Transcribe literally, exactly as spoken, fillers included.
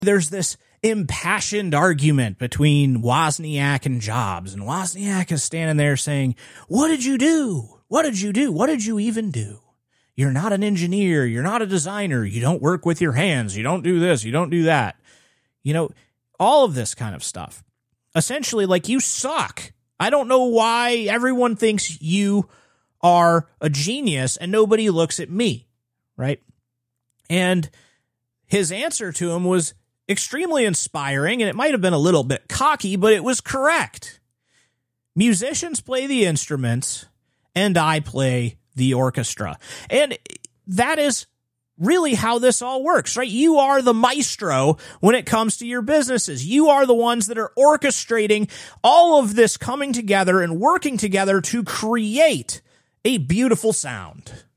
There's this impassioned argument between Wozniak and Jobs, and Wozniak is standing there saying, what did you do? What did you do? What did you even do? You're not an engineer. You're not a designer. You don't work with your hands. You don't do this. You don't do that. You know, all of this kind of stuff. Essentially, like, you suck. I don't know why everyone thinks you are a genius and nobody looks at me, right? And his answer to him was extremely inspiring, and it might have been a little bit cocky, but it was correct. Musicians play the instruments, and I play the orchestra. And that is really how this all works, right? You are the maestro when it comes to your businesses. You are the ones that are orchestrating all of this coming together and working together to create a beautiful sound.